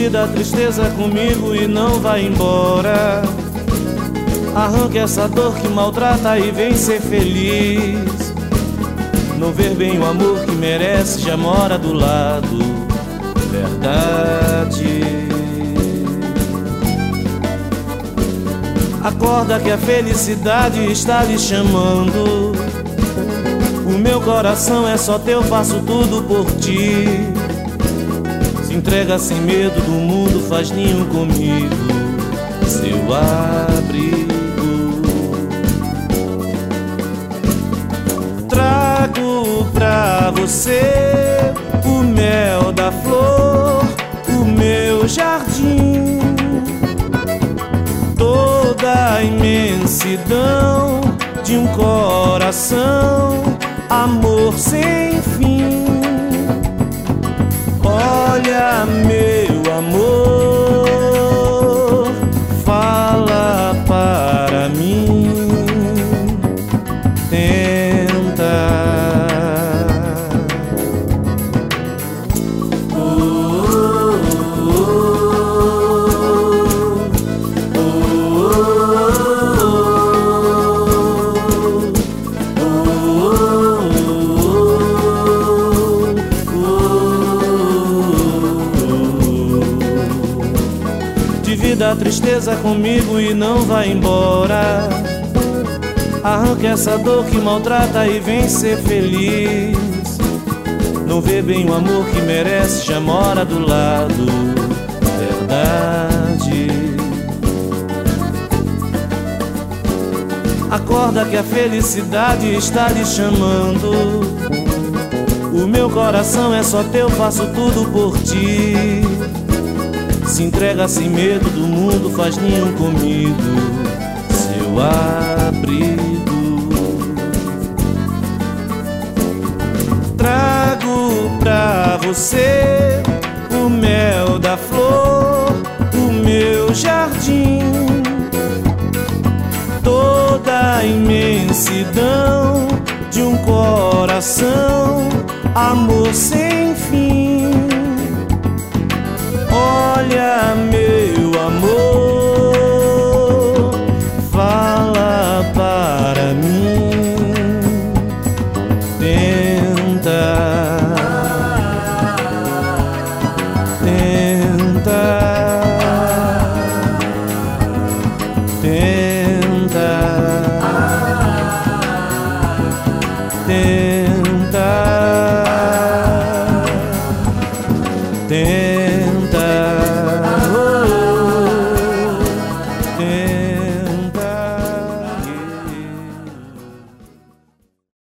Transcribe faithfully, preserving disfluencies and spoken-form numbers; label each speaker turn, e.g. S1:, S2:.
S1: Divida a tristeza comigo e não vai embora. Arranque essa dor que maltrata e vem ser feliz. Não ver bem o amor que merece já mora do lado. Verdade. Acorda que a felicidade está lhe chamando. O meu coração é só teu, faço tudo por ti. Se entrega sem medo do mundo, faz ninho comigo, seu abrigo. Trago pra você o mel da flor, o meu jardim, toda a imensidão de um coração, amor sem fim. Olha, meu amor, fala para mim, tenta. Oh, oh, oh, oh, Divida a tristeza comigo e não vai embora. Arranque essa dor que maltrata e vem ser feliz. Não vê bem o amor que merece, já mora do lado. Verdade. Acorda que a felicidade está lhe chamando. O meu coração é só teu, faço tudo por ti. Se entrega sem medo do mundo, faz ninho comigo, seu abrigo. Trago pra você o mel da flor, o meu jardim, toda a imensidão de um coração, amor sem fim. Olha, meu amor, fala para mim, tenta, tenta, tenta, tenta.